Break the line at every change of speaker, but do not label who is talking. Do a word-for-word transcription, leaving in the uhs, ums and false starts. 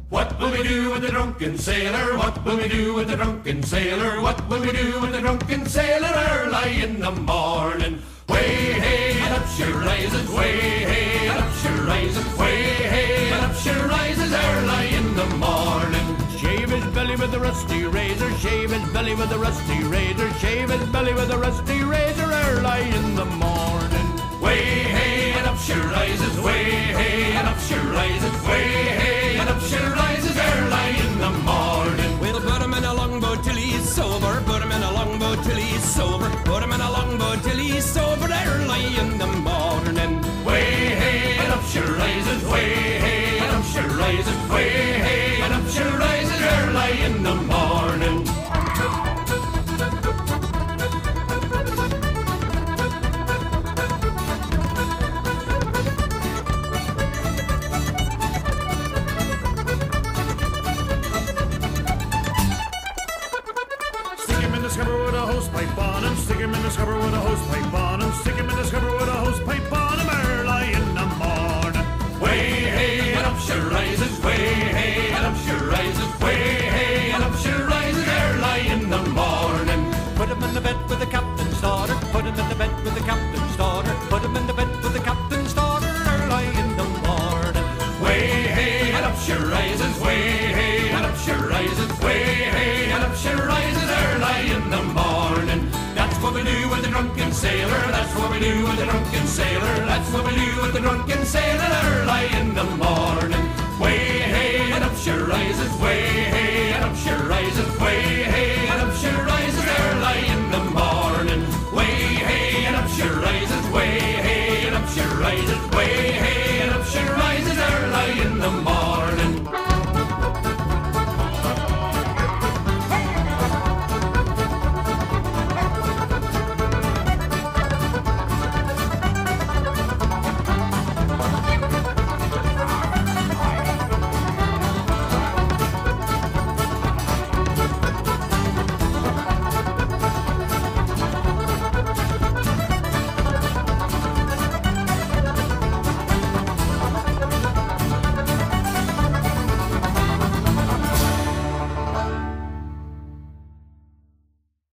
What will we do with the drunken sailor? What will we do with the drunken sailor? What will we do with the drunken sailor early in the morning? Way hey and up she rises, way hey and up she rises, way hey and up she rises early in the morning.
Shave his belly with a rusty razor, shave his belly with a rusty razor, shave his belly with a rusty razor early in the morning.
Way hey and up she rises, way hey and up she rises, way hey and up she rises early in the morning.
We'll put him in a longboat till he's sober, put him in a longboat till he's sober, put him in a longboat till he's sober early in the morning.
Way hey and up she rises, way hey and up she rises, way hey and up she rises early in the morning.
Stick him in the scupper with a hosepipe on him, stick him in the scupper with a hosepipe on him, stick him in the scupper with a hosepipe on him early in the morning.
Way hey and up she rises, way hey and up she rises, way hey and up she rises early in the morning.
Put him in the bed with the captain's daughter, put him in the bed with the captain's daughter, put him in the bed with the captain's daughter early in the morning.
Way hey and up she rises, way hey and up she rises, way hey and up she rises early in the morning. That's what we do with the drunken sailor, that's what we do with the drunken sailor, that's what we do with the drunken sailor early in the morning. Way hey and up she rises, way hey and up she rises, way hey and up she rises early in the morning. Way hey and up she rises, way hey and up she rises, way